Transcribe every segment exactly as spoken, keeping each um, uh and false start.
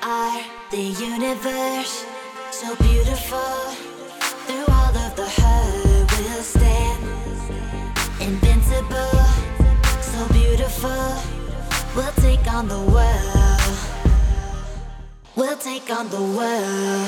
are the universe, so beautiful. Through all of the hurt, we'll stand invincible, so beautiful. We'll take on the world. We'll take on the world.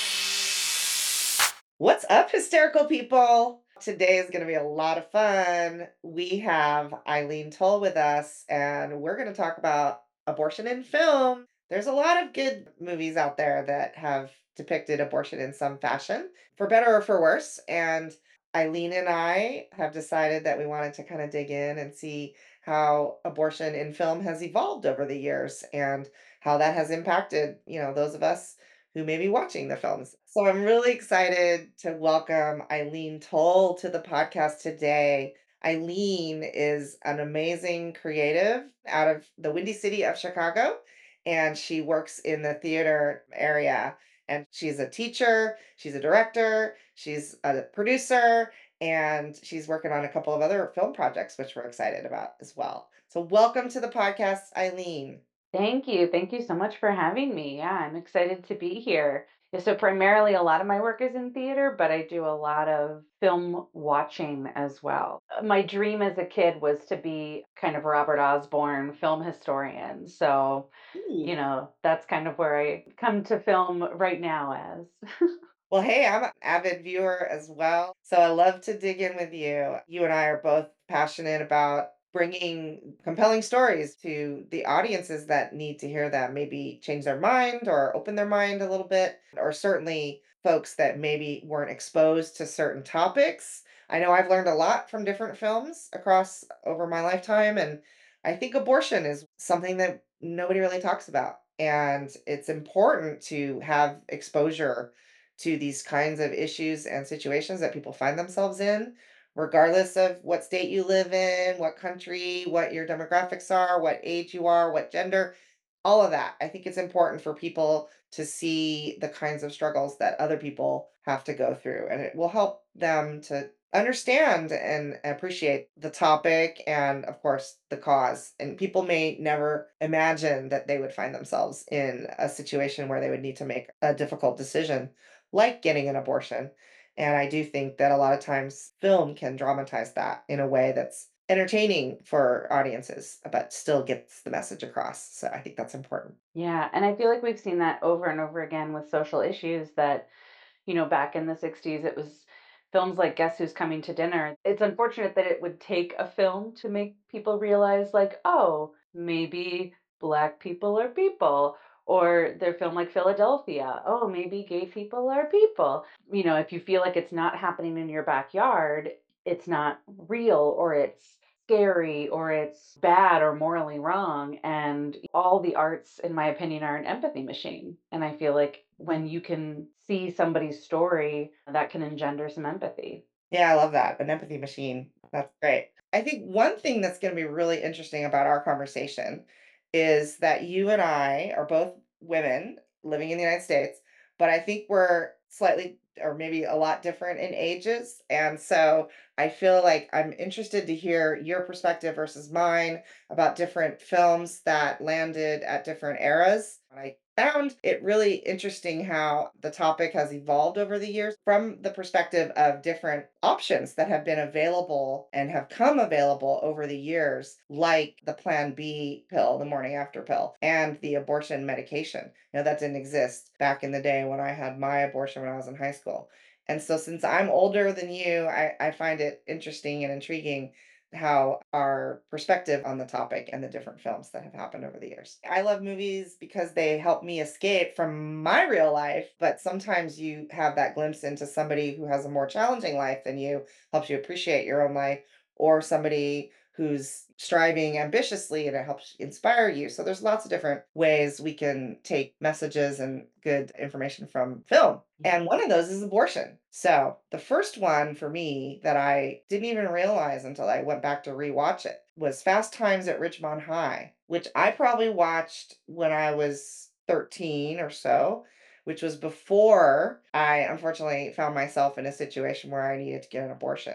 What's up, hysterical people? Today is going to be a lot of fun. We have Eileen Toll with us, and we're going to talk about abortion in film. There's a lot of good movies out there that have depicted abortion in some fashion, for better or for worse. And Eileen and I have decided that we wanted to kind of dig in and see how abortion in film has evolved over the years and how that has impacted, you know, those of us who may be watching the films. So I'm really excited to welcome Eileen Toll to the podcast today. Eileen is an amazing creative out of the Windy City of Chicago, and she works in the theater area. And she's a teacher, she's a director, she's a producer, and she's working on a couple of other film projects, which we're excited about as well. So, welcome to the podcast, Eileen. Thank you. Thank you so much for having me. Yeah, I'm excited to be here. Yeah, so primarily a lot of my work is in theater, but I do a lot of film watching as well. Uh, My dream as a kid was to be kind of Robert Osborne film historian. So, you Ooh. know, that's kind of where I come to film right now as. Well, hey, I'm an avid viewer as well. So I love to dig in with you. You and I are both passionate about bringing compelling stories to the audiences that need to hear them, maybe change their mind or open their mind a little bit, or certainly folks that maybe weren't exposed to certain topics. I know I've learned a lot from different films across over my lifetime, and I think abortion is something that nobody really talks about. And it's important to have exposure to these kinds of issues and situations that people find themselves in, regardless of what state you live in, what country, what your demographics are, what age you are, what gender, all of that. I think it's important for people to see the kinds of struggles that other people have to go through, and it will help them to understand and appreciate the topic and, of course, the cause. And people may never imagine that they would find themselves in a situation where they would need to make a difficult decision like getting an abortion. And I do think that a lot of times film can dramatize that in a way that's entertaining for audiences, but still gets the message across. So I think that's important. Yeah, and I feel like we've seen that over and over again with social issues that you know, back in the sixties, it was films like Guess Who's Coming to Dinner. It's unfortunate that it would take a film to make people realize, like, oh, maybe Black people are people. Or their film like Philadelphia. Oh, maybe gay people are people. You know, if you feel like it's not happening in your backyard, it's not real or it's scary or it's bad or morally wrong. And all the arts, in my opinion, are an empathy machine. And I feel like when you can see somebody's story, that can engender some empathy. Yeah, I love that. An empathy machine. That's great. I think one thing that's going to be really interesting about our conversation is that you and I are both women living in the United States, but I think we're slightly or maybe a lot different in ages. And so I feel like I'm interested to hear your perspective versus mine about different films that landed at different eras. And I found it really interesting how the topic has evolved over the years from the perspective of different options that have been available and have come available over the years, like the Plan B pill, the morning after pill, and the abortion medication. You know, that didn't exist back in the day when I had my abortion when I was in high school. And so, since I'm older than you, I, I find it interesting and intriguing how our perspective on the topic and the different films that have happened over the years. I love movies because they help me escape from my real life, but sometimes you have that glimpse into somebody who has a more challenging life than you, helps you appreciate your own life, or somebody who's striving ambitiously and it helps inspire you. So there's lots of different ways we can take messages and good information from film. And one of those is abortion. So the first one for me that I didn't even realize until I went back to rewatch it was Fast Times at Ridgemont High, which I probably watched when I was thirteen or so, which was before I unfortunately found myself in a situation where I needed to get an abortion.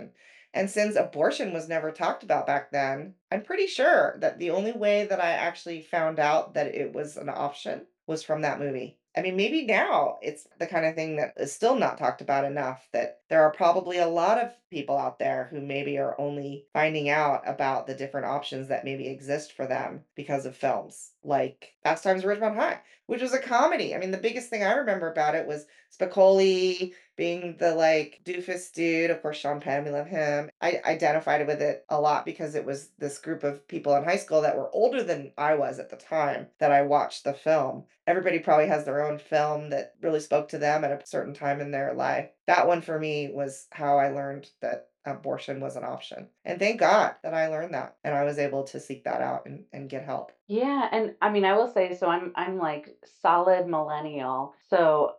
And since abortion was never talked about back then, I'm pretty sure that the only way that I actually found out that it was an option was from that movie. I mean, maybe now it's the kind of thing that is still not talked about enough, that there are probably a lot of people out there who maybe are only finding out about the different options that maybe exist for them because of films like Fast Times at Ridgemont High, which was a comedy. I mean, the biggest thing I remember about it was Spicoli being the like doofus dude. Of course, Sean Penn, we love him. I identified with it a lot because it was this group of people in high school that were older than I was at the time that I watched the film. Everybody probably has their own film that really spoke to them at a certain time in their life. That one for me was how I learned that abortion was an option. And thank God that I learned that and I was able to seek that out and, and get help. Yeah, and I mean, I will say, so I'm I'm like solid millennial. So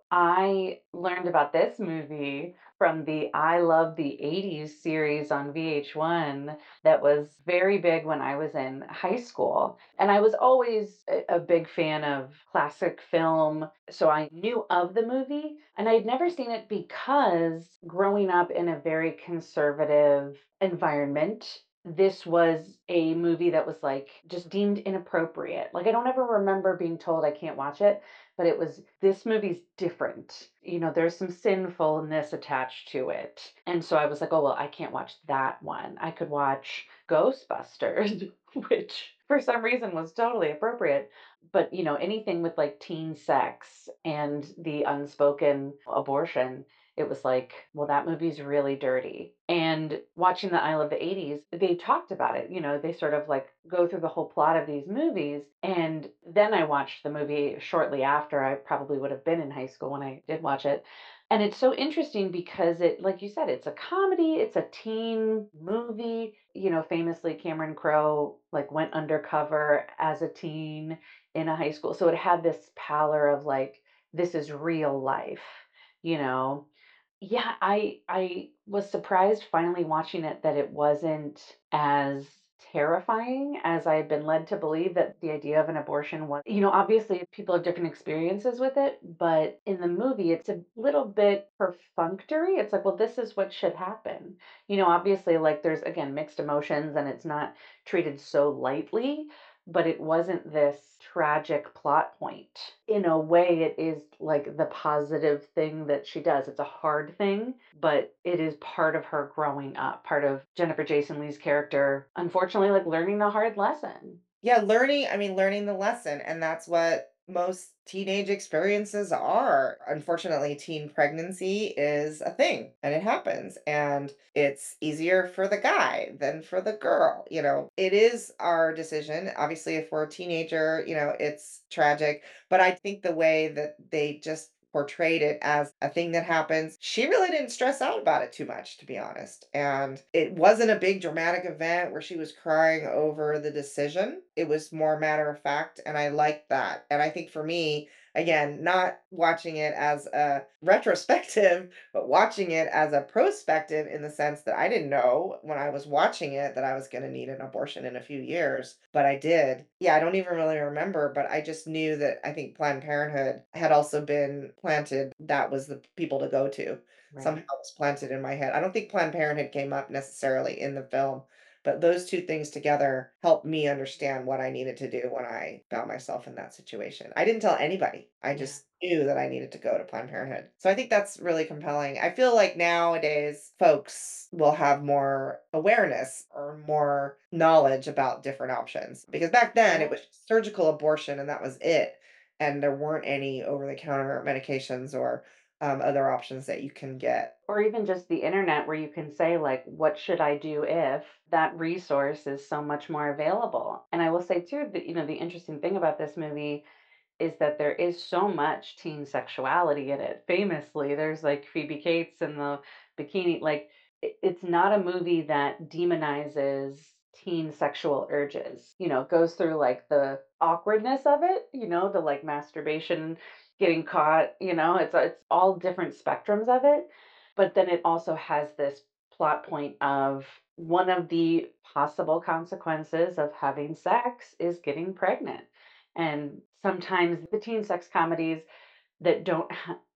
I learned about this movie from the I Love the eighties series on V H one that was very big when I was in high school. And I was always a, a big fan of classic film, so I knew of the movie, and I'd never seen it because growing up in a very conservative environment, this was a movie that was like just deemed inappropriate. Like I don't ever remember being told I can't watch it, but it was this movie's different. You know, there's some sinfulness attached to it. And so I was like, oh, well, I can't watch that one. I could watch Ghostbusters, which for some reason was totally appropriate. But, you know, anything with like teen sex and the unspoken abortion, it was like, well, that movie's really dirty. And watching the I Love the eighties, they talked about it. You know, they sort of like go through the whole plot of these movies. And then I watched the movie shortly after. I probably would have been in high school when I did watch it. And it's so interesting because it, like you said, it's a comedy, it's a teen movie. You know, famously, Cameron Crowe like went undercover as a teen in a high school. So it had this pallor of like, this is real life, you know. Yeah, I I was surprised finally watching it that it wasn't as terrifying as I had been led to believe, that the idea of an abortion was, you know, obviously people have different experiences with it, but in the movie it's a little bit perfunctory. It's like, well, this is what should happen. You know, obviously like there's again mixed emotions and it's not treated so lightly, but it wasn't this tragic plot point. In a way, it is like the positive thing that she does. It's a hard thing, but it is part of her growing up, part of Jennifer Jason Leigh's character, unfortunately, like learning a hard lesson. Yeah, learning, I mean, learning the lesson, and that's what most teenage experiences are. Unfortunately, teen pregnancy is a thing and it happens, and it's easier for the guy than for the girl. You know, it is our decision. Obviously, if we're a teenager, you know, it's tragic, but I think the way that they just portrayed it as a thing that happens. She really didn't stress out about it too much, to be honest. And it wasn't a big dramatic event where she was crying over the decision. It was more matter of fact. And I liked that. And I think for me, again, not watching it as a retrospective, but watching it as a prospective in the sense that I didn't know when I was watching it that I was going to need an abortion in a few years, but I did. Yeah, I don't even really remember, but I just knew that I think Planned Parenthood had also been planted. That was the people to go to. Somehow Right. it was planted in my head. I don't think Planned Parenthood came up necessarily in the film, but those two things together helped me understand what I needed to do when I found myself in that situation. I didn't tell anybody. I Yeah. just knew that I needed to go to Planned Parenthood. So I think that's really compelling. I feel like nowadays folks will have more awareness or more knowledge about different options because back then it Yeah. was surgical abortion and that was it. And there weren't any over the counter medications or um, other options that you can get. Or even just the internet where you can say, like, what should I do if that resource is so much more available? And I will say, too, that, you know, the interesting thing about this movie is that there is so much teen sexuality in it. Famously, there's like Phoebe Cates and the bikini. Like, it- it's not a movie that demonizes teen sexual urges. You know, it goes through like the awkwardness of it, you know, the like masturbation, getting caught, you know, it's it's all different spectrums of it. But then it also has this plot point of one of the possible consequences of having sex is getting pregnant. And sometimes the teen sex comedies that don't ha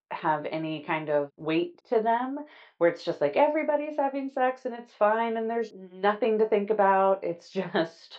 have any kind of weight to them, where it's just like everybody's having sex and it's fine and there's nothing to think about. It's just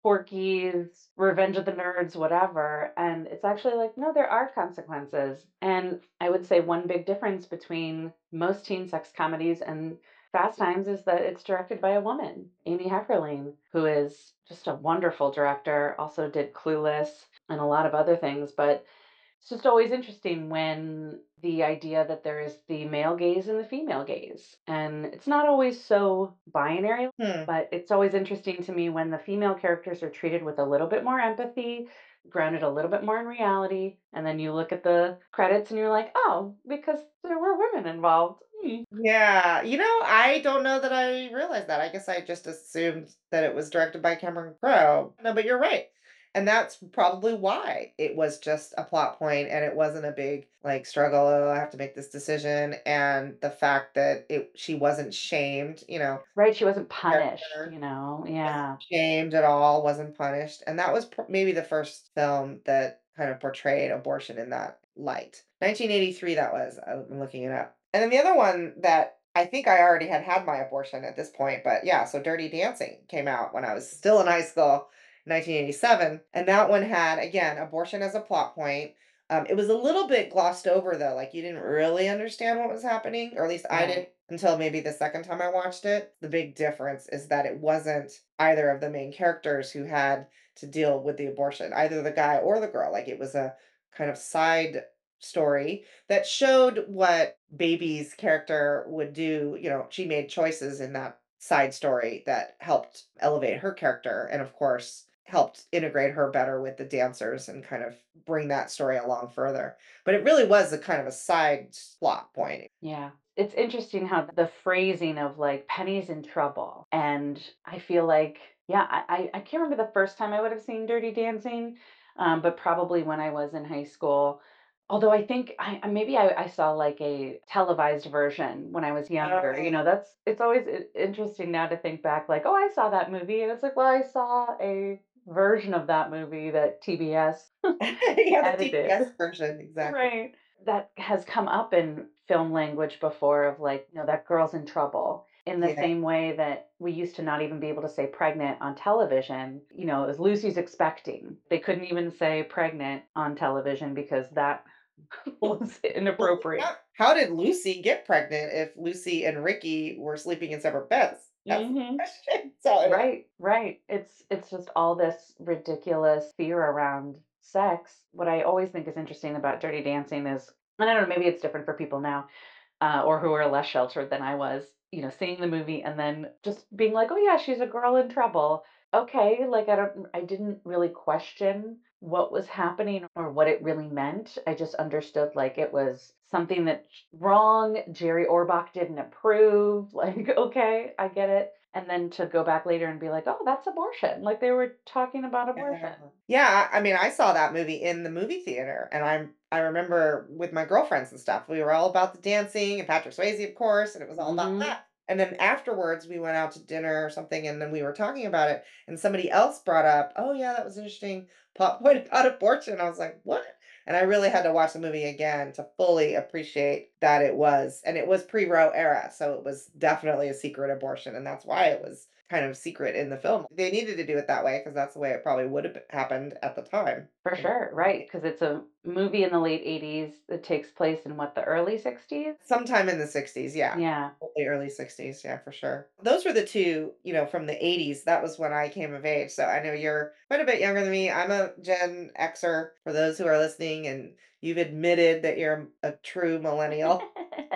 Porky's, Revenge of the Nerds, whatever. And it's actually like, no, there are consequences. And I would say one big difference between most teen sex comedies and Fast Times is that it's directed by a woman, Amy Heckerling, who is just a wonderful director, also did Clueless and a lot of other things. But it's just always interesting when the idea that there is the male gaze and the female gaze. And it's not always so binary, Hmm. but it's always interesting to me when the female characters are treated with a little bit more empathy, grounded a little bit more in reality. And then you look at the credits and you're like, oh, because there were women involved. Hmm. Yeah, you know, I don't know that I realized that. I guess I just assumed that it was directed by Cameron Crowe. No, but you're right. And that's probably why it was just a plot point and it wasn't a big like struggle. Oh, I have to make this decision. And the fact that it she wasn't shamed, you know, Right. She wasn't punished, character you know? wasn't Yeah. shamed at all, wasn't punished. And that was pr- maybe the first film that kind of portrayed abortion in that light. nineteen eighty-three, that was. I'm looking it up. And then the other one that I think I already had had my abortion at this point, but yeah, so Dirty Dancing came out when I was still in high school, nineteen eighty-seven. And that one had, again, abortion as a plot point. Um, it was a little bit glossed over though, like you didn't really understand what was happening, or at least I didn't Right. until maybe the second time I watched it. The big difference is that it wasn't either of the main characters who had to deal with the abortion, either the guy or the girl. Like it was a kind of side story that showed what Baby's character would do. You know, she made choices in that side story that helped elevate her character and, of course, helped integrate her better with the dancers and kind of bring that story along further. But it really was a kind of a side plot point. Yeah. It's interesting how the phrasing of like Penny's in trouble. And I feel like, yeah, I, I, I can't remember the first time I would have seen Dirty Dancing, um, but probably when I was in high school. Although I think I I- maybe I, I saw like a televised version when I was younger. You Oh. know, that's it's always i- interesting now to think back, like, oh, I saw that movie. And it's like, well, I saw a version of that movie that T B S Yeah, the edited. T B S version, exactly. Right. That has come up in film language before of like, you know, that girl's in trouble. In the Yeah. same way that we used to not even be able to say pregnant on television, you know, it was Lucy's expecting. They couldn't even say pregnant on television because that Well, was well, inappropriate. how how did Lucy get pregnant if Lucy and Ricky were sleeping in separate beds? That's the Hmm. question. So anyway. Right, right. It's it's just all this ridiculous fear around sex. What I always think is interesting about Dirty Dancing is, and I don't know, maybe it's different for people now, uh, or who are less sheltered than I was, you know, seeing the movie and then just being like, "Oh yeah, she's a girl in trouble." Okay, like I don't I didn't really question what was happening or what it really meant. I just understood like it was something that wrong, Jerry Orbach didn't approve. Like, okay, I get it. And then to go back later and be like, "Oh, that's abortion." Like they were talking about Yeah. abortion. Yeah, I mean, I saw that movie in the movie theater, and I'm I remember with my girlfriends and stuff, we were all about the dancing and Patrick Swayze, of course, and it was all about Mhm. that. And then afterwards, we went out to dinner or something, and then we were talking about it, and somebody else brought up, "Oh yeah, that was interesting plot point about abortion." I was like, "What?" And I really had to watch the movie again to fully appreciate that it was, and it was pre-Roe era, so it was definitely a secret abortion, and that's why it was kind of secret in the film. They needed to do it that way because that's the way it probably would have happened at the time. For In sure, right? Because it's a movie in the late eighties that takes place in what, the early sixties? sometime in the sixties, yeah. Yeah. The early sixties, yeah, for sure. Those were the two, you know, from the eighties. That was when I came of age. So I know you're quite a bit younger than me. I'm a Gen Xer for those who are listening, and you've admitted that you're a true millennial.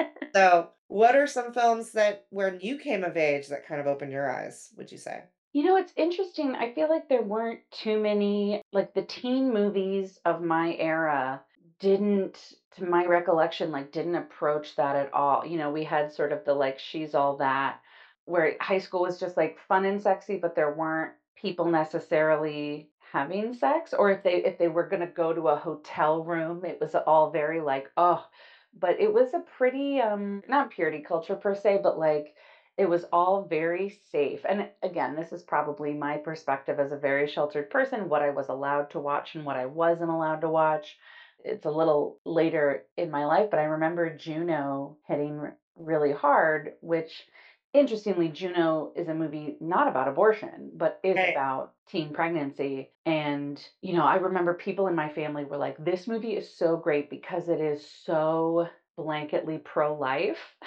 So, what are some films that when you came of age that kind of opened your eyes, would you say? You know, it's interesting. I feel like there weren't too many, like the teen movies of my era didn't, to my recollection, like didn't approach that at all. You know, we had sort of the like she's all that, where high school was just like fun and sexy, but there weren't people necessarily having sex. Or if they if they were gonna go to a hotel room, it was all very like, oh, but it was a pretty um not purity culture per se, but like it was all very safe. And again, this is probably my perspective as a very sheltered person, what I was allowed to watch and what I wasn't allowed to watch. it's a little later in my life, but I remember Juno hitting r- really hard, which interestingly, Juno is a movie not about abortion, but is Right. about teen pregnancy. And, you know, I remember people in my family were like, this movie is so great because it is so blanketly pro life.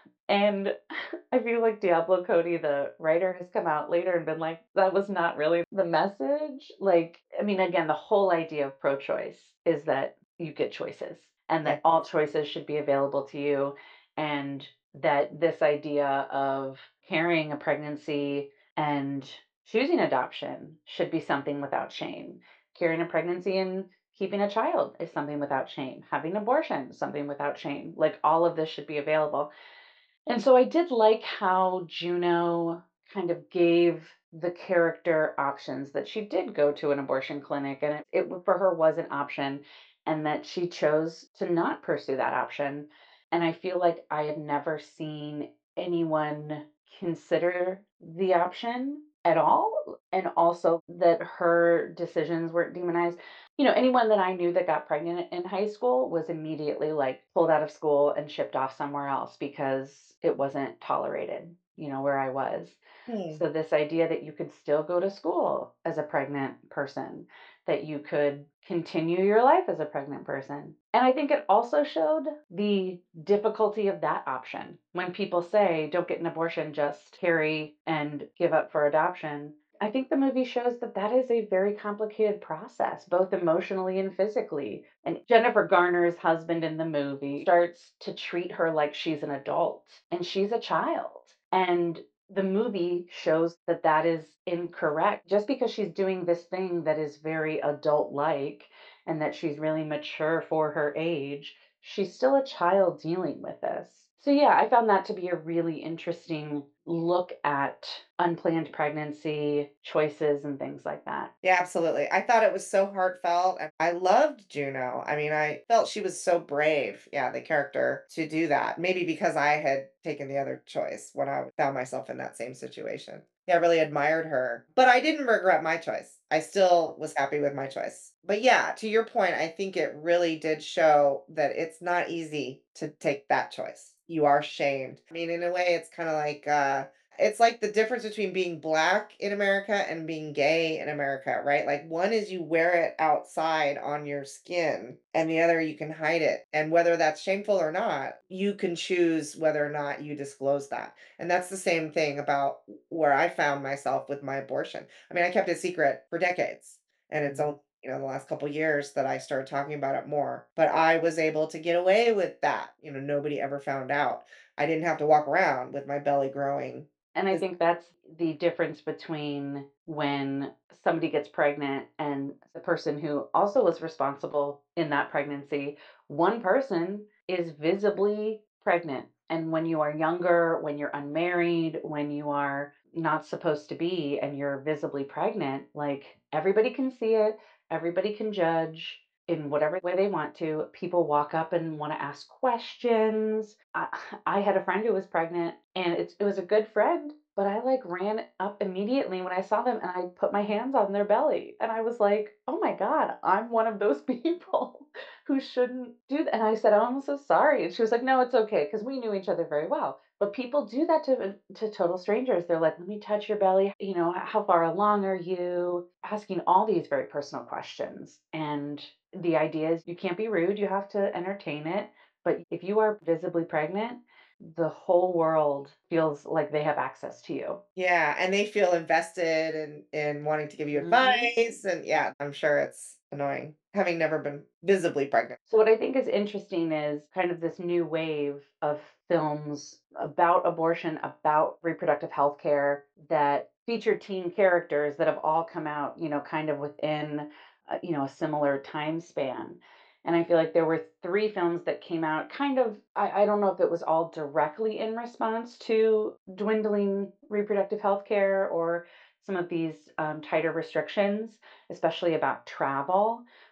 And I feel like Diablo Cody, the writer, has come out later and been like, that was not really the message. Like, I mean, again, the whole idea of pro choice is that you get choices and Yeah. that all choices should be available to you. And that this idea of carrying a pregnancy and choosing adoption should be something without shame. Carrying a pregnancy and keeping a child is something without shame. Having abortion is something without shame. Like, all of this should be available. And so I did like how Juno kind of gave the character options, that she did go to an abortion clinic and it, it w- for her was an option, and that she chose to not pursue that option. And I feel like I had never seen anyone consider the option at all. And also that her decisions weren't demonized. You know, anyone that I knew that got pregnant in high school was immediately like pulled out of school and shipped off somewhere else because it wasn't tolerated, you know, where I was. Hmm. So, this idea that you could still go to school as a pregnant person, that you could continue your life as a pregnant person. And I think it also showed the difficulty of that option. When people say, don't get an abortion, just carry and give up for adoption, I think the movie shows that that is a very complicated process, both emotionally and physically. And Jennifer Garner's husband in the movie starts to treat her like she's an adult and she's a child. And the movie shows that that is incorrect. Just because she's doing this thing that is very adult like and that she's really mature for her age, she's still a child dealing with this. So, yeah, I found that to be a really interesting look at unplanned pregnancy choices and things like that. Yeah, absolutely. I thought it was so heartfelt, and I loved Juno. I mean, I felt she was so brave, yeah, the character, to do that. Maybe because I had taken the other choice when I found myself in that same situation. Yeah, I really admired her, but I didn't regret my choice. I still was happy with my choice. But yeah, to your point, I think it really did show that it's not easy to take that choice. You are shamed. I mean, in a way, it's kind of like uh it's like the difference between being black in America and being gay in America, right? Like one is you wear it outside on your skin, and the other you can hide it. And whether that's shameful or not, you can choose whether or not you disclose that. And that's the same thing about where I found myself with my abortion. I mean, I kept it secret for decades. And it's Mhm. only, you know, the last couple years that I started talking about it more. But I was able to get away with that. You know, nobody ever found out. I didn't have to walk around with my belly growing. And I 'Cause think that's the difference between when somebody gets pregnant and the person who also was responsible in that pregnancy. One person is visibly pregnant. And when you are younger, when you're unmarried, when you are not supposed to be, and you're visibly pregnant, like everybody can see it, everybody can judge in whatever way they want to. People walk up and want to ask questions. I, I had a friend who was pregnant, and it's, it was a good friend, but I like ran up immediately when I saw them and I put my hands on their belly. And I was like, oh my God, I'm one of those people who shouldn't do that. And I said, oh, I'm so sorry. And she was like, no, it's okay. Because we knew each other very well. But people do that to to total strangers. They're like, let me touch your belly. You know, how far along are you? Asking all these very personal questions. And the idea is you can't be rude. You have to entertain it. But if you are visibly pregnant, the whole world feels like they have access to you. Yeah, and they feel invested in in wanting to give you Mhm. advice, and yeah, I'm sure it's annoying having never been visibly pregnant. So, what I think is interesting is kind of this new wave of films about abortion, about reproductive health care, that feature teen characters that have all come out, you know, kind of within, uh, you know, a similar time span. And I feel like there were three films that came out kind of, I, I don't know if it was all directly in response to dwindling reproductive health care or some of these um, tighter restrictions, especially about travel.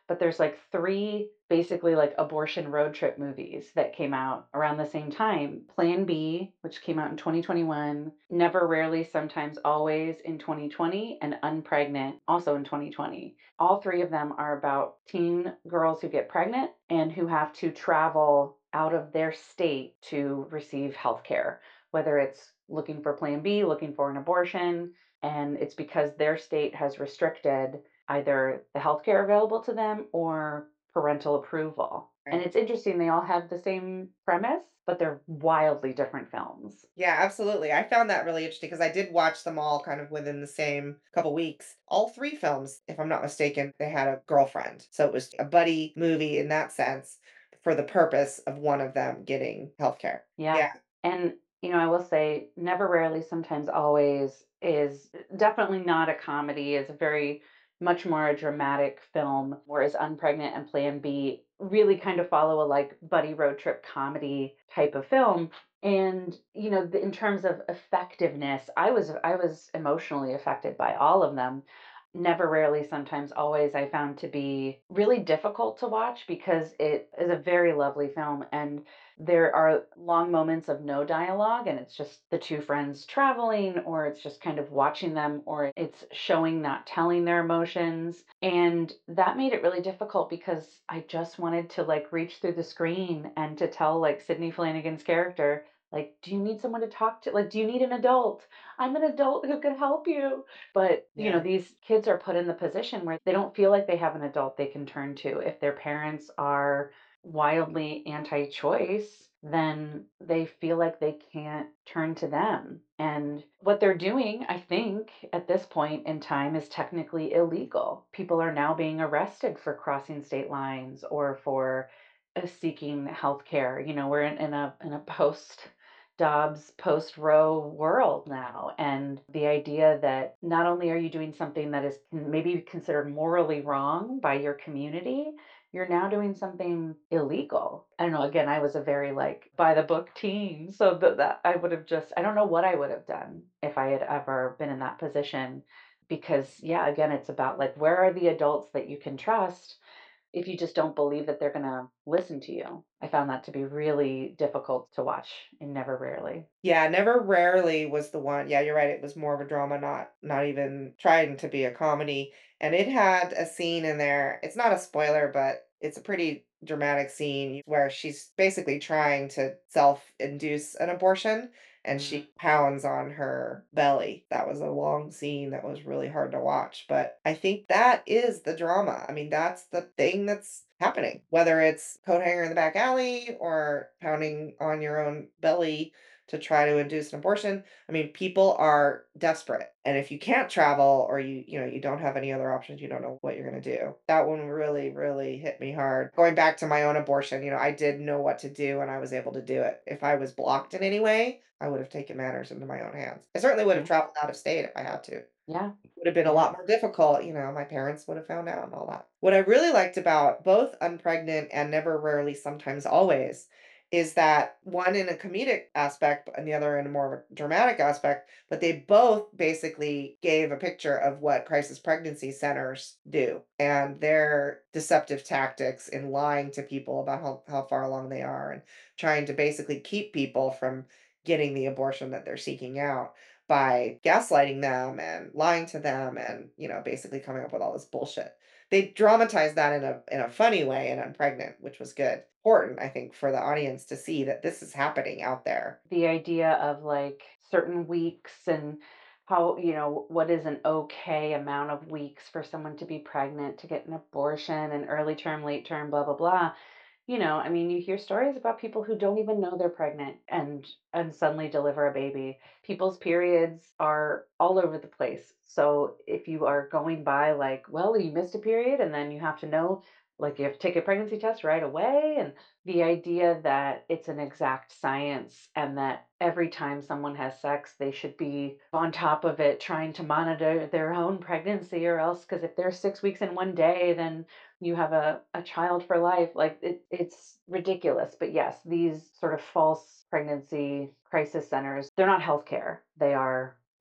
but there's like three basically like abortion road trip movies that came out around the same time. Plan B, which came out in twenty twenty-one, Never Rarely Sometimes Always in twenty twenty, and Unpregnant also in twenty twenty. All three of them are about teen girls who get pregnant and who have to travel out of their state to receive health care, whether it's looking for Plan B, looking for an abortion, and it's because their state has restricted either the healthcare available to them or parental approval. And Right. it's interesting, they all have the same premise, but they're wildly different films. Yeah, absolutely. I found that really interesting because I did watch them all kind of within the same couple weeks. All three films, if I'm not mistaken, they had a girlfriend. So it was a buddy movie in that sense for the purpose of one of them getting healthcare. Yeah. Yeah. And, you know, I will say Never Rarely Sometimes Always is definitely not a comedy, is a very much more a dramatic film, whereas Unpregnant and Plan B really kind of follow a like buddy road trip comedy type of film. And, you know, the- in terms of effectiveness, I was I was emotionally affected by all of them. Never Rarely Sometimes Always I found to be really difficult to watch because it is a very lovely film, and there are long moments of no dialogue, and it's just the two friends traveling, or it's just kind of watching them, or it's showing, not telling their emotions. And that made it really difficult because I just wanted to like reach through the screen and to tell like Sydney Flanagan's character, like, do you need someone to talk to? Like, do you need an adult? I'm an adult who could help you. But, you know, Yeah. these kids are put in the position where they don't feel like they have an adult they can turn to. If their parents are wildly anti-choice, then they feel like they can't turn to them. And what they're doing, I think, at this point in time is technically illegal. People are now being arrested for crossing state lines or for uh, seeking health care. You know, we're in, in a in a post Dobbs post Roe world now. And the idea that not only are you doing something that is maybe considered morally wrong by your community, you're now doing something illegal. I don't know. Again, I was a very like by the book teen. So that, that I would have just, I don't know what I would have done if I had ever been in that position. Because, yeah, again, it's about like, where are the adults that you can trust if you just don't believe that they're going to listen to you? I found that to be really difficult to watch in Never Rarely. Yeah, Never Rarely was the one. Yeah, you're right. It was more of a drama, not not even trying to be a comedy. And it had a scene in there. It's not a spoiler, but it's a pretty dramatic scene where she's basically trying to self-induce an abortion and Mm. she pounds on her belly. That was a long scene that was really hard to watch, but I think that is the drama. I mean, that's the thing that's happening. Whether it's coat hanger in the back alley or pounding on your own belly to try to induce an abortion. I mean, people are desperate. And if you can't travel or you, you know, you don't have any other options, you don't know what you're going to do. That one really, really hit me hard. Going back to my own abortion, you know, I did know what to do and I was able to do it. If I was blocked in any way, I would have taken matters into my own hands. I certainly would have Yeah. traveled out of state if I had to. Yeah. Would have been a Yeah. lot more difficult, you know, my parents would have found out and all that. What I really liked about both Unpregnant and Never, Rarely, Sometimes, Always is that one in a comedic aspect and the other in a more of a dramatic aspect, but they both basically gave a picture of what crisis pregnancy centers do and their deceptive tactics in lying to people about how, how far along they are and trying to basically keep people from getting the abortion that they're seeking out by gaslighting them and lying to them and, you know, basically coming up with all this bullshit. They dramatized that in a in a funny way and I'm pregnant, which was good. Important, I think, for the audience to see that this is happening out there. The idea of like certain weeks and how, you know, what is an okay amount of weeks for someone to be pregnant, to get an abortion, and early term, late term, blah, blah, blah. You know, I mean, you hear stories about people who don't even know they're pregnant and and suddenly deliver a baby. People's periods are all over the place. So if you are going by like, well, you missed a period and then you have to know, like you have to take a pregnancy test right away. And the idea that it's an exact science and that every time someone has sex, they should be on top of it trying to monitor their own pregnancy, or else, because if they're six weeks in one day, then you have a, a child for life. Like it, it's ridiculous. But yes, these sort of false pregnancy crisis centers, they're not healthcare. They are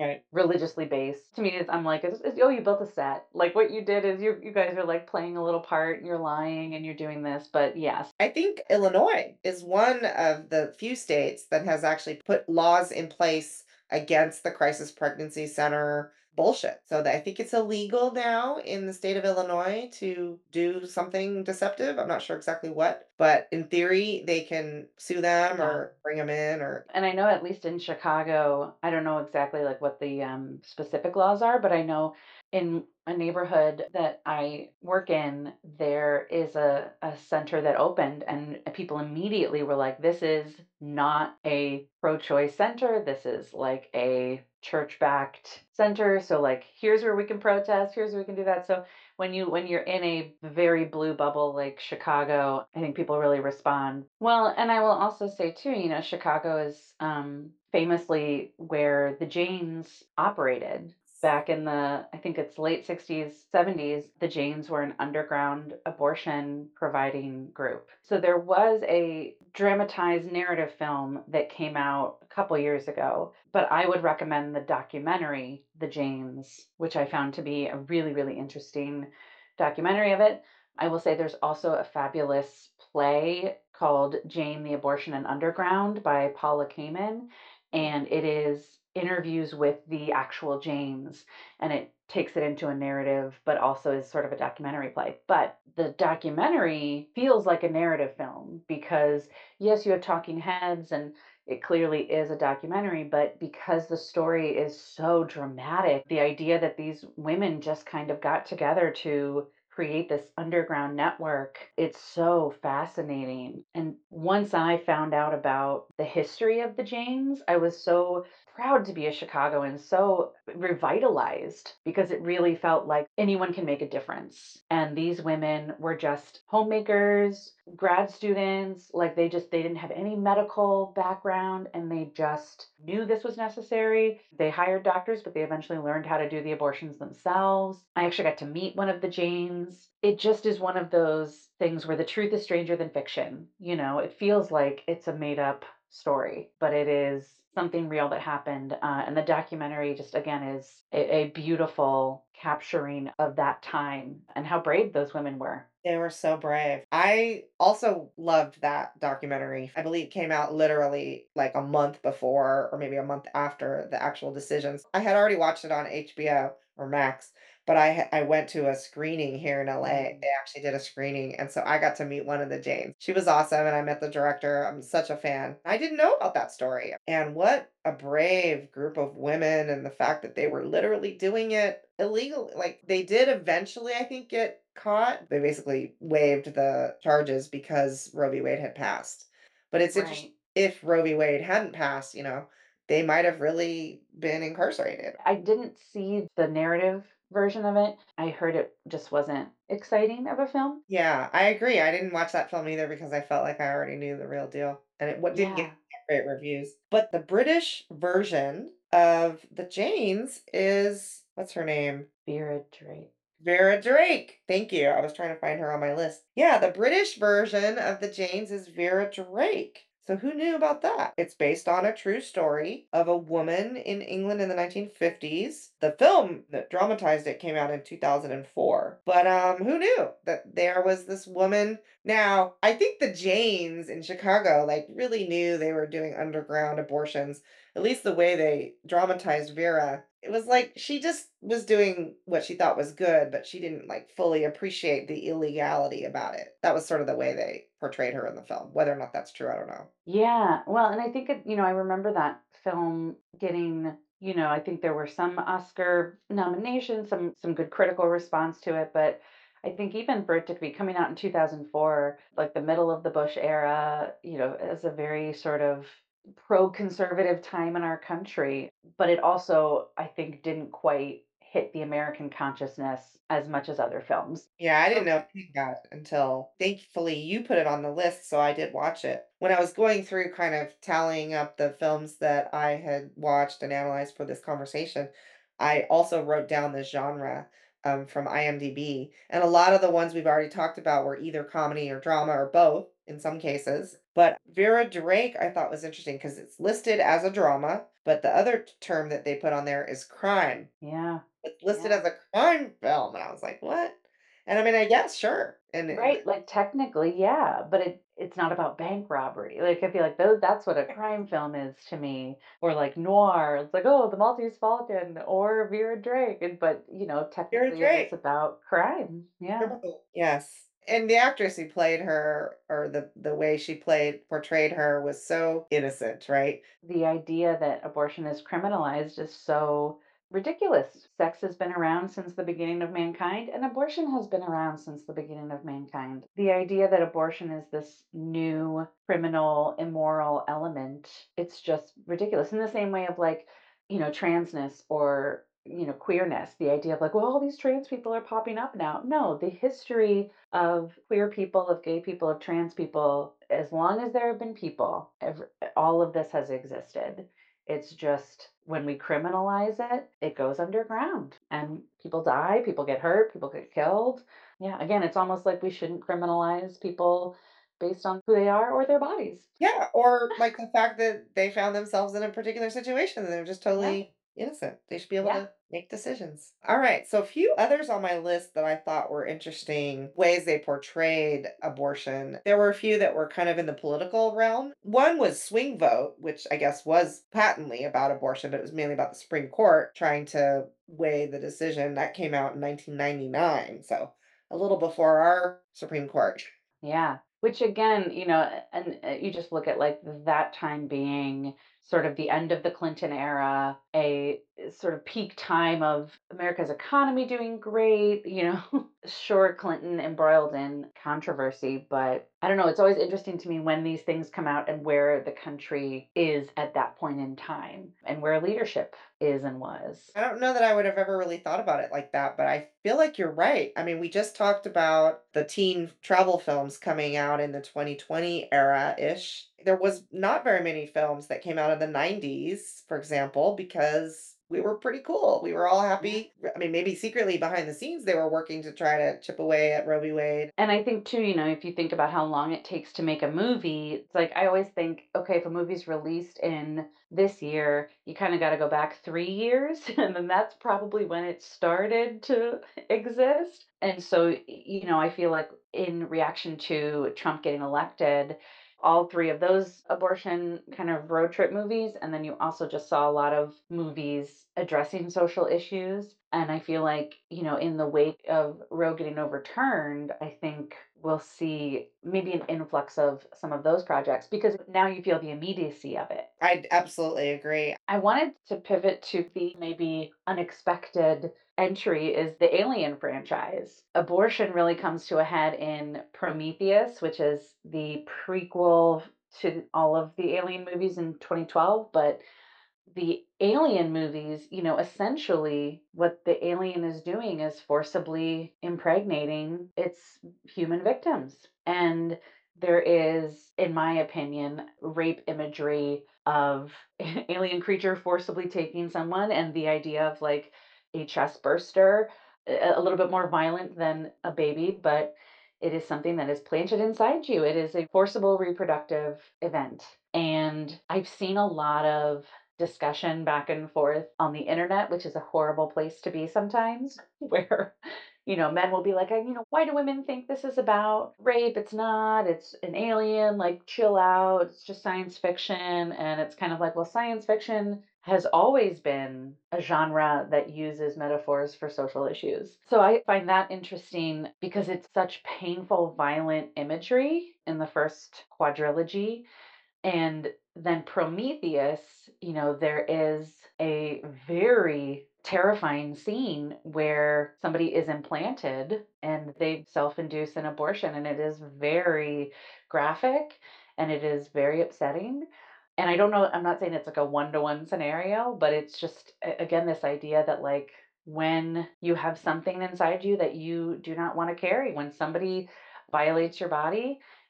Right. religiously based. To me, it's, I'm like, it's, it's, oh, you built a set. Like what you did is you you guys are like playing a little part. And you're lying and you're doing this. But yes, I think Illinois is one of the few states that has actually put laws in place against the crisis pregnancy center bullshit. So that I think it's illegal now in the state of Illinois to do something deceptive. I'm not sure exactly what, but in theory, they can sue them yeah. or bring them in or And I know at least in Chicago, I don't know exactly like what the um, specific laws are, but I know in a neighborhood that I work in, there is a, a center that opened, and people immediately were like, this is not a pro choice center. This is like a church backed center. So, like, here's where we can protest, here's where we can do that. So, when you when you're in a very blue bubble like Chicago, I think people really respond well. And I will also say too, you know, Chicago is um, famously where the Janes operated back in the, I think it's late sixties, seventies. The Janes were an underground abortion providing group. So there was a dramatized narrative film that came out a couple years ago, but I would recommend the documentary The Janes, which I found to be a really, really interesting documentary of it. I will say there's also a fabulous play called Jane the Abortion and Underground by Paula Kamen. And it is interviews with the actual Janes, and it takes it into a narrative, but also is sort of a documentary play. But the documentary feels like a narrative film because, yes, you have talking heads and it clearly is a documentary, but because the story is so dramatic, the idea that these women just kind of got together to create this underground network, it's so fascinating. And once I found out about the history of the Janes, I was so proud to be a Chicagoan, so revitalized because it really felt like anyone can make a difference. And these women were just homemakers, grad students, like they just they didn't have any medical background and they just knew this was necessary. They hired doctors, but they eventually learned how to do the abortions themselves. I actually got to meet one of the Janes. It just is one of those things where the truth is stranger than fiction. You know, it feels like it's a made up story, but it is something real that happened. Uh, and the documentary just again is a, a beautiful capturing of that time and how brave those women were. they were so brave. I also loved that documentary. I believe it came out literally like a month before or maybe a month after the actual decisions. I had already watched it on H B O or Max, but I ha- I went to a screening here in L A. Mm. They actually did a screening, and so I got to meet one of the Janes. She was awesome, and I met the director. I'm such a fan. I didn't know about that story, and what a brave group of women, and the fact that they were literally doing it illegally. Like they did eventually, I think, get caught. They basically waived the charges because Roe v. Wade had passed. But it's interesting Right. if Roe v. Wade hadn't passed, you know, they might have really been incarcerated. I didn't see the narrative version of it. I heard it just wasn't exciting of a film. Yeah, I agree. I didn't watch that film either because I felt like I already knew the real deal. And it what didn't get Yeah. great reviews. But the British version of the Janes is what's her name? Vera Drake. Vera Drake. Thank you. I was trying to find her on my list. Yeah, the British version of the Janes is Vera Drake. So who knew about that? It's based on a true story of a woman in England in the nineteen fifties. The film that dramatized it came out in two thousand four. But um who knew that there was this woman. Now, I think the Janes in Chicago like really knew they were doing underground abortions. At least the way they dramatized Vera, it was like she just was doing what she thought was good, but she didn't like fully appreciate the illegality about it. That was sort of the way they portrayed her in the film. Whether or not that's true, I don't know. Yeah. Well, and I think it, you know, I remember that film getting, you know, I think there were some Oscar nominations, some some good critical response to it, but I think even for it to be coming out in two thousand four, like the middle of the Bush era, you know, as a very sort of pro-conservative time in our country, but it also, I think, didn't quite hit the American consciousness as much as other films. Yeah, I didn't So know anything about it until thankfully you put it on the list, so I did watch it. When I was going through kind of tallying up the films that I had watched and analyzed for this conversation, I also wrote down the genre. um, from IMDb, and a lot of the ones we've already talked about were either comedy or drama or both in some cases. But Vera Drake I thought was interesting because it's listed as a drama, but the other t- term that they put on there is crime. Yeah. It's listed Yeah. as a crime film, and I was like, "What?" And I mean, I guess, sure, and and Right, like, technically, yeah, but it it's not about bank robbery. Like, I feel like those that's what a crime film is to me, or like noir. It's like, oh, The Maltese Falcon or Vera Drake, and but you know, Vera technically, it is Drake. about crime. Yeah. Criminal, yes. And the actress who played her or the the way she played portrayed her was so innocent, right? The idea that abortion is criminalized is so ridiculous. Sex has been around since the beginning of mankind, and abortion has been around since the beginning of mankind. The idea that abortion is this new criminal, immoral element, it's just ridiculous. In the same way of like, you know, transness or, you know, queerness, the idea of like, well, all these trans people are popping up now. No, the history of queer people, of gay people, of trans people, as long as there have been people, ev- all of this has existed. It's just when we criminalize it, it goes underground and people die, people get hurt, people get killed. Yeah, again, it's almost like we shouldn't criminalize people based on who they are or their bodies. Yeah, or like the fact that they found themselves in a particular situation and they're just Yeah, totally innocent. They should be able yeah, to make decisions. All right, so a few others on my list that I thought were interesting ways they portrayed abortion. There were a few that were kind of in the political realm. One was Swing Vote, which I guess was patently about abortion, but it was mainly about the Supreme Court trying to weigh the decision. That came out in nineteen ninety-nine, so a little before our Supreme Court. yeah. Which again, you know, and uh, you just look at like that time being sort of the end of the Clinton era, a uh, sort of peak time of America's economy doing great, you know. Sure, Clinton embroiled in controversy, but I don't know, it's always interesting to me when these things come out and where the country is at that point in time and where leadership is and was. I don't know that I would have ever really thought about it like that, but I feel like you're right. I mean, we just talked about the teen travel films coming out in the twenty twenty era-ish. There was not very many films that came out in the nineties, for example, because we were pretty cool. We were all Yeah. happy. I mean, maybe secretly behind the scenes they were working to try to chip away at Roe v. Wade. And I think too, you know, if you think about how long it takes to make a movie, it's like I always think, okay, if a movie's released in this year, you kind of got to go back three years, and then that's probably when it started to exist. And so, y- you know, I feel like in reaction to Trump getting elected, all three of those abortion kind of road trip movies, and then you also just saw a lot of movies addressing social issues. And I feel like, you know, in the wake of Roe getting overturned, I think we'll see maybe an influx of some of those projects because now you feel the immediacy of it. I absolutely agree. I wanted to pivot to the maybe unexpected entry is the Alien franchise. Abortion really comes to a head in Prometheus, which is the prequel to all of the Alien movies in twenty twelve, but the alien movies, you know, essentially what the alien is doing is forcibly impregnating its human victims. And there is, in my opinion, rape imagery of alien creature forcibly taking someone and the idea of like a chest burster, a a little bit more violent than a baby, but it is something that is planted inside you. It is a forcible reproductive event. And I've seen a lot of discussion back and forth on the internet, which is a horrible place to be sometimes, where, you know, men will be like, "Uh, you know, why do women think this is about rape? It's not, it's an alien, like, chill out, it's just science fiction." And it's kind of like, well, science fiction has always been a genre that uses metaphors for social issues. So I find that interesting because it's such painful, violent imagery in the first quadrilogy and then Prometheus, you know, there is a very terrifying scene where somebody is implanted and they self induce an abortion, and it is very graphic and it is very upsetting. And I don't know, I'm not saying it's like a one to one scenario, but it's just, a- again, this idea that, like, when you have something inside you that you do not want to carry, when somebody violates your body,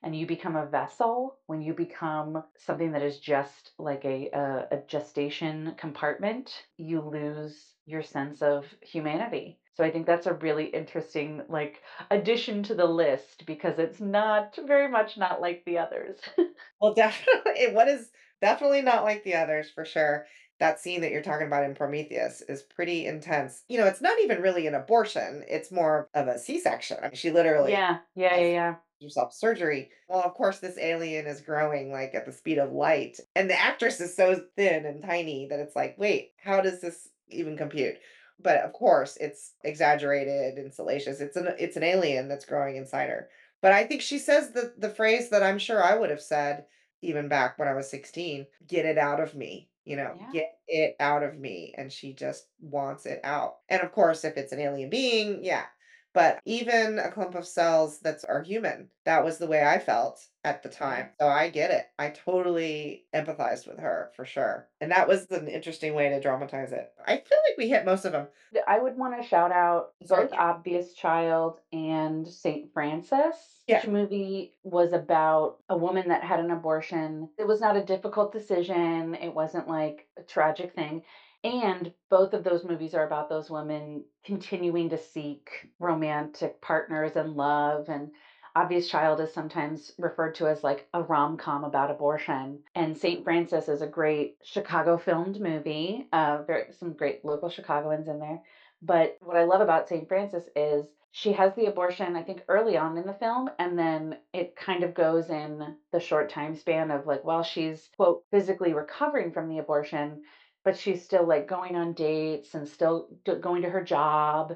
and you become a vessel, when you become something that is just like a, a, a gestation compartment, you lose your sense of humanity. So I think that's a really interesting like addition to the list because it's not very much not like the others. Well, definitely, what is definitely not like the others for sure. That scene that you're talking about in Prometheus is pretty intense. You know, it's not even really an abortion, it's more of a C-section. I mean, she literally Yeah, yeah, yeah, has yeah. herself surgery. Well, of course, this alien is growing like at the speed of light, and the actress is so thin and tiny that it's like, wait, how does this even compute? But of course, it's exaggerated and salacious. It's an it's an alien that's growing inside her. But I think she says the the phrase that I'm sure I would have said even back when I was sixteen, "Get it out of me." You know, Yeah. "Get it out of me." And she just wants it out. And of course, if it's an alien being, yeah, but even a clump of cells that's are human, that was the way I felt at the Yeah. time. So I get it. I totally empathized with her for sure. And that was an interesting way to dramatize it. I feel like we hit most of them. Th- I would want to shout out Sorry. both Obvious Child and Saint Francis. Yeah. Each movie was about a woman that had an abortion. It was not a difficult decision, it wasn't like a tragic thing. And both of those movies are about those women continuing to seek romantic partners and love. And Obvious Child is sometimes referred to as like a rom com about abortion. And Saint Francis is a great Chicago filmed movie. Uh, very some great local Chicagoans in there. But what I love about Saint Francis is she has the abortion, I think, early on in the film, and then it kind of goes in the short time span of like, while she's quote physically recovering from the abortion, but she's still like going on dates and still d- going to her job,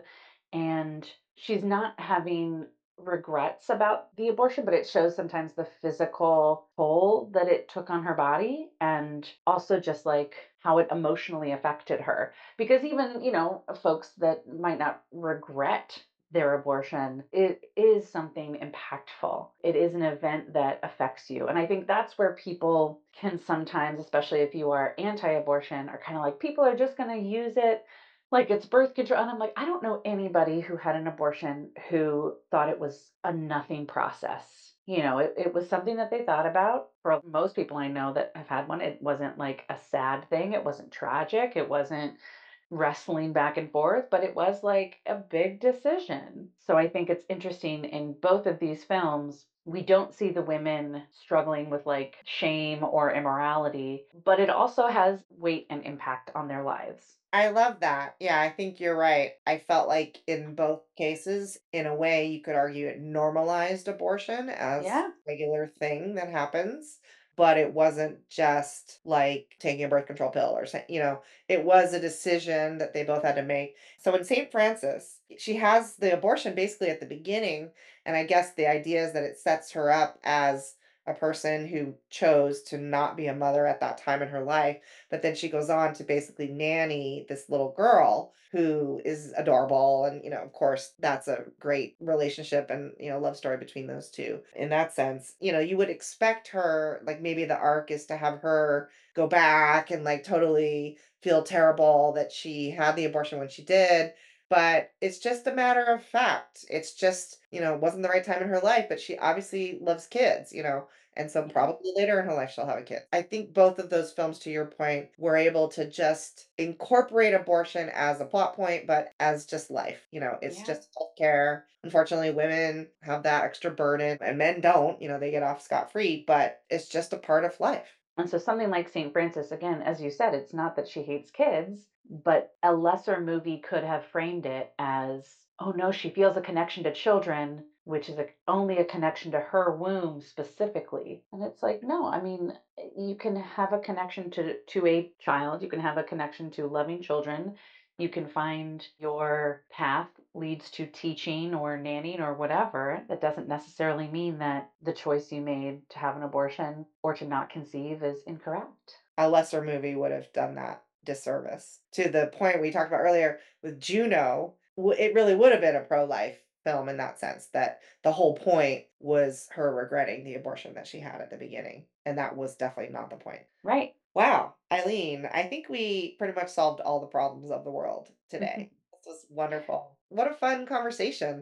and she's not having regrets about the abortion, but it shows sometimes the physical toll that it took on her body and also just like how it emotionally affected her. Because even, you know, folks that might not regret their abortion, it is something impactful. It is an event that affects you. And I think that's where people can sometimes, especially if you are anti abortion, are kind of like, people are just going to use it like it's birth control. And I'm like, I don't know anybody who had an abortion who thought it was a nothing process. You know, it, it was something that they thought about. For most people I know that have had one, it wasn't like a sad thing. It wasn't tragic. It wasn't wrestling back and forth, but it was like a big decision. So I think it's interesting in both of these films, we don't see the women struggling with like shame or immorality, but it also has weight and impact on their lives. I love that. Yeah, I think you're right. I felt like in both cases, in a way, you could argue it normalized abortion as Yeah. a regular thing that happens, but it wasn't just like taking a birth control pill or something, you know, it was a decision that they both had to make. So in Saint Francis, she has the abortion basically at the beginning, and I guess the idea is that it sets her up as a person who chose to not be a mother at that time in her life, but then she goes on to basically nanny this little girl who is adorable. And, you know, of course, that's a great relationship and, you know, love story between those two. In that sense, you know, you would expect her, like maybe the arc is to have her go back and like totally feel terrible that she had the abortion when she did. But it's just a matter of fact. It's just, you know, it wasn't the right time in her life, but she obviously loves kids, you know, and so Yeah. probably later in her life she'll have a kid. I think both of those films, to your point, were able to just incorporate abortion as a plot point, but as just life. You know, it's Yeah. just healthcare. Unfortunately, women have that extra burden and men don't, you know, they get off scot-free, but it's just a part of life. And so something like Saint Francis, again, as you said, it's not that she hates kids, but a lesser movie could have framed it as, oh no, she feels a connection to children, which is a, only a connection to her womb specifically. And it's like, no, I mean, you can have a connection to to a child, you can have a connection to loving children, you can find your path leads to teaching or nannying or whatever. That doesn't necessarily mean that the choice you made to have an abortion or to not conceive is incorrect. A lesser movie would have done that disservice. To the point we talked about earlier with Juno, w- it really would have been a pro-life film in that sense, that the whole point was her regretting the abortion that she had at the beginning. And that was definitely not the point. Right. Wow, Eileen, I think we pretty much solved all the problems of the world today. This was wonderful. What a fun conversation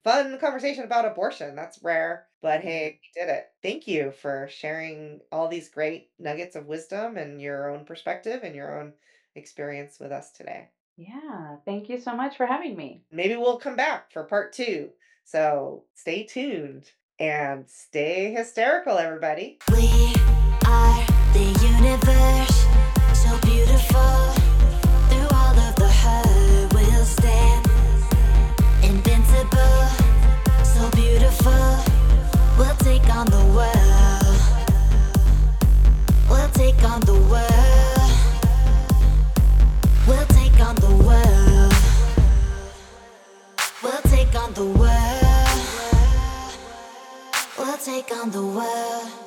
fun conversation about abortion. That's rare, but Yeah. hey, we did it. Thank you for sharing all these great nuggets of wisdom and your own perspective and your own experience with us today. Yeah. Thank you so much for having me. Maybe we'll come back for part two. So stay tuned and stay hysterical, everybody. We are the universe, so beautiful. Through all of the hurt, we'll stand invincible, so beautiful. We'll take on the world. We'll take on the world. We'll take on the world. We'll take on the world. We'll take on the world.